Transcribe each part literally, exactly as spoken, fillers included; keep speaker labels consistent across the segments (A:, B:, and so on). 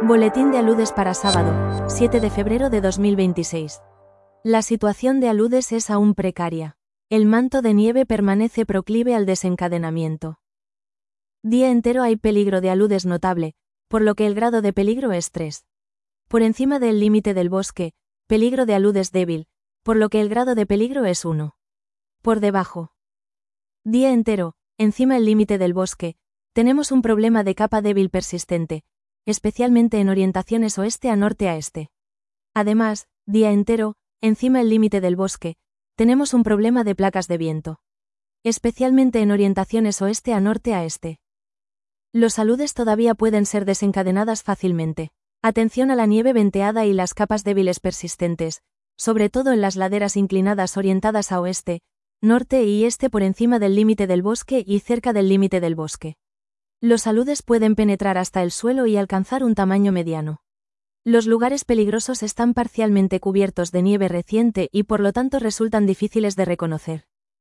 A: Boletín de aludes para sábado, siete de febrero de dos mil veintiséis. La situación de aludes es aún precaria. El manto de nieve permanece proclive al desencadenamiento. Día entero hay peligro de aludes notable, por lo que el grado de peligro es tres. Por encima del límite del bosque, peligro de aludes débil, por lo que el grado de peligro es uno. Por debajo. Día entero, encima el límite del bosque, tenemos un problema de capa débil persistente, especialmente en orientaciones oeste a norte a este. Además, día entero, encima el límite del bosque, tenemos un problema de placas de viento, especialmente en orientaciones oeste a norte a este. Los aludes todavía pueden ser desencadenadas fácilmente. Atención a la nieve venteada y las capas débiles persistentes, sobre todo en las laderas inclinadas orientadas a oeste, norte y este por encima del límite del bosque y cerca del límite del bosque. Los aludes pueden penetrar hasta el suelo y alcanzar un tamaño mediano. Los lugares peligrosos están parcialmente cubiertos de nieve reciente y por lo tanto resultan difíciles de reconocer.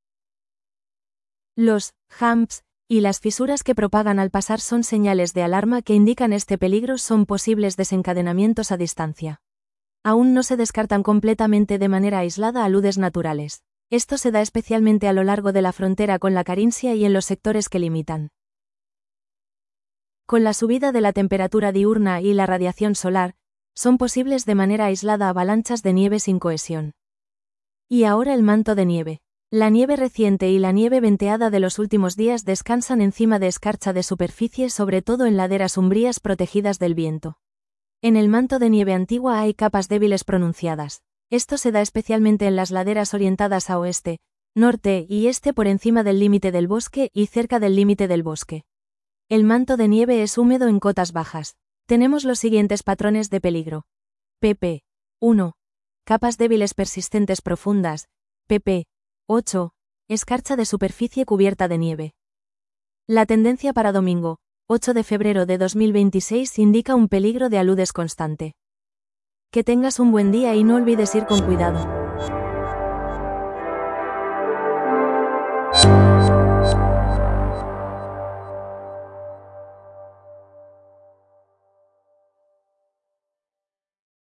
A: Los humps y las fisuras que propagan al pasar son señales de alarma que indican este peligro, son posibles desencadenamientos a distancia. Aún no se descartan completamente de manera aislada aludes naturales. Esto se da especialmente a lo largo de la frontera con la Carintia y en los sectores que limitan. Con la subida de la temperatura diurna y la radiación solar, son posibles de manera aislada avalanchas de nieve sin cohesión. Y ahora el manto de nieve. La nieve reciente y la nieve venteada de los últimos días descansan encima de escarcha de superficie, sobre todo en laderas umbrías protegidas del viento. En el manto de nieve antigua hay capas débiles pronunciadas. Esto se da especialmente en las laderas orientadas a oeste, norte y este por encima del límite del bosque y cerca del límite del bosque. El manto de nieve es húmedo en cotas bajas. Tenemos los siguientes patrones de peligro. pp. uno. Capas débiles persistentes profundas. pp. ocho. Escarcha de superficie cubierta de nieve. La tendencia para domingo, ocho de febrero de dos mil veintiséis, indica un peligro de aludes constante. Que tengas un buen día y no olvides ir con cuidado.